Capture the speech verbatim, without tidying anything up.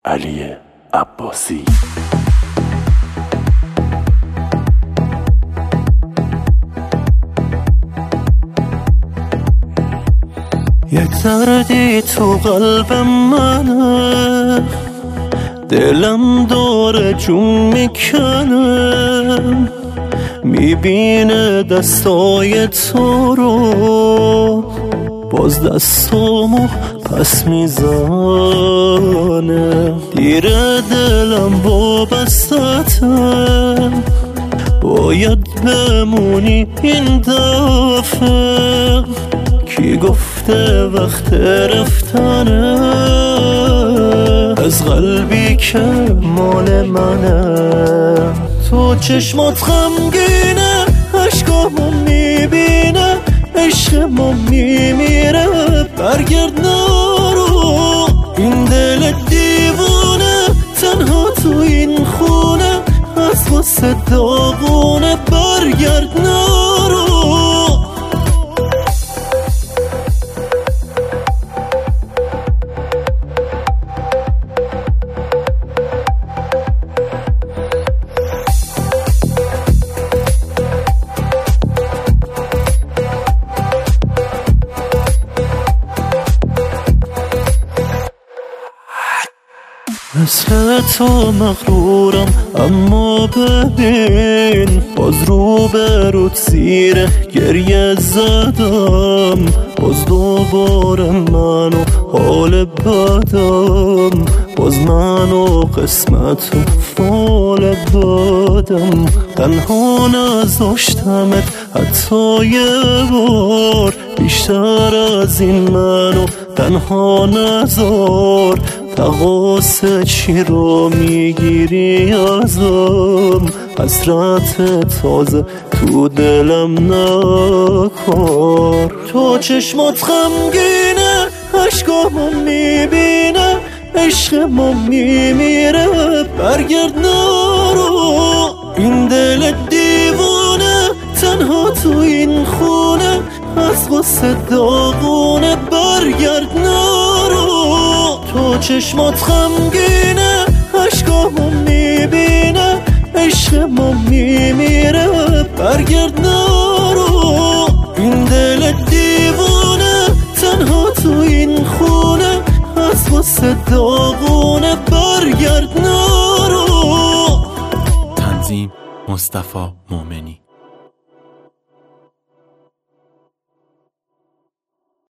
علی عباسی. یک دردی تو قلب منه، دلم داره جون میکنه، میبینه دستای تو رو، باز دستامو پس میزنه. دیره دلم وابستته، باید بمونی این دفعه. کی گفته وقت رفتنه از قلبی که مال منه؟ تو چشمات غمگینه، عشقامو میبینه، عشق ما میمیره. برگرد نرو، این دل دیوونه تنها تو این خونه از واسه داغونه. برگرد نرو. مثل تو مغرورم اما ببین، باز رو به رود زیر گریه زدم. باز دوباره منو حال بدم، باز منو قسمت و فال بدم. تنها نذاشتمت حتی یه بار، بیشتر از این منو تنها نذار. تقاص چی رو میگیری ازم؟ حسرت تازه تو دلم نکار. تو چشمات غمگینه، عشقامو میبینه، عشق ما میمیره. برگرد نرو، این دل دیوونه تنها تو این خونه از غصه داغونه. برگرد نرو. تو چشمات غمگینه، عشقامو میبینه، عشق ما میمیره. برگرد نرو، این دل دیوونه تنها تو این خونه از واسه داغونه. برگرد نرو. تنظیم مصطفی مومنی.